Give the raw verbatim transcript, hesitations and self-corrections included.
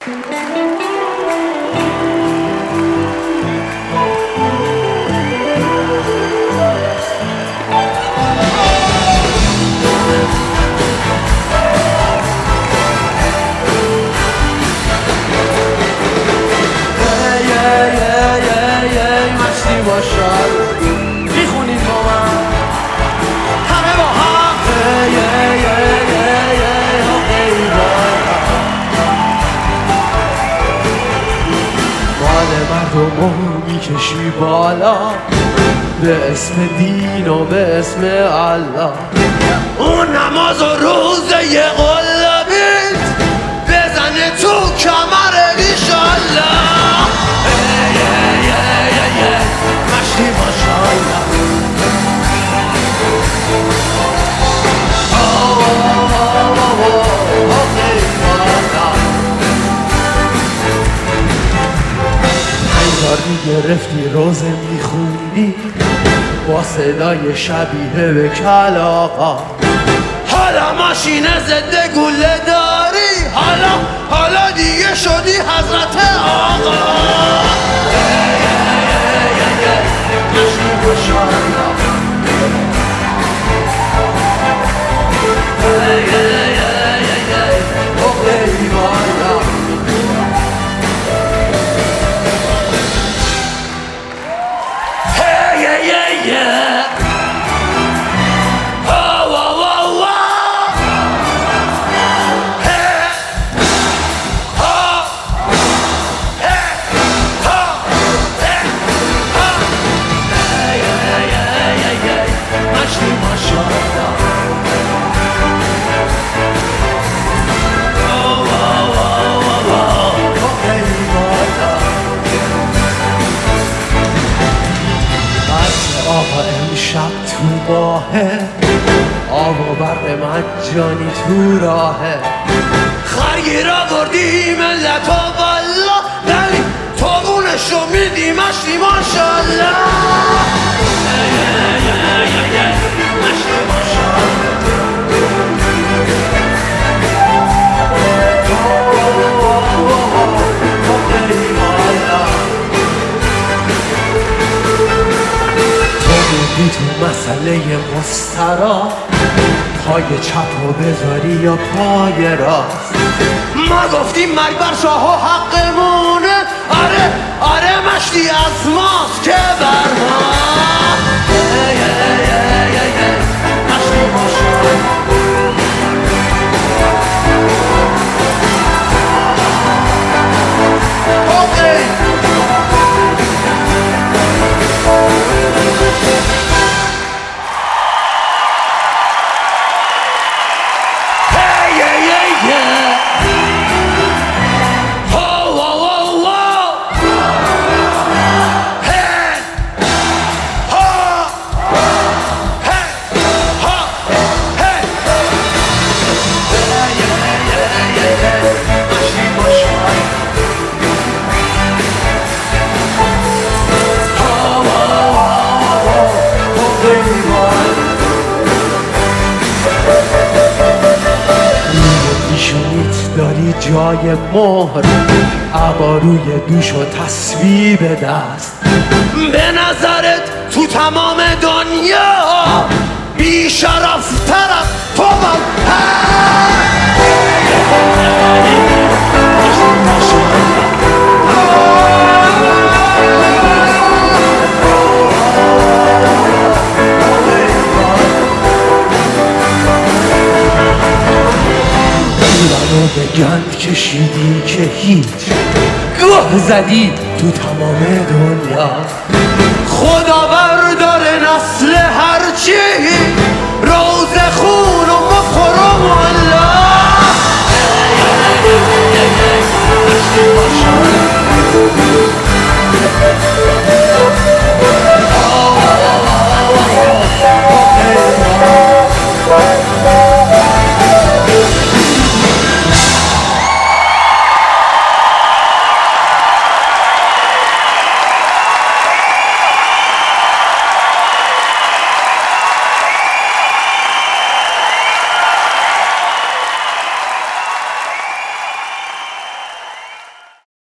میخونید با من همه با هم مال مردم میکشی بالا به اسم دین و به اسم الله. اون نماز و روزه یه قلبیت بزنه تو کمر ایشالله. مشتی ماشالله هنگار میگرفتی روزه میخوندی با صدای شبیه به کلاغا. حالا ماشین ضد گوله داری، حالا حالا دیگه شدی حضرت آقا. امشب تو باهه آب و برق مجانی تو راهه. خرگیر آوردی ملت و والا دلی توبونشو میدی مشتی ماشالله. مشتی ماشالله بی تو مسئله مسترا پای چپ و بذاری یا پای راست. ما گفتیم مرگ بر شاه و حقمونه. آره آره مشتی از ماست که بر ما. مشتی ماشالله داری جای مهر عبا روی دوش و تصویب دست. به نظرت تو تمام دنیا بی شرف طرف تو من رو به گند کشیدی که هیچ گوه زدی تو تمام دنیا. خداوندار نسل هرچی روز خون و مخور و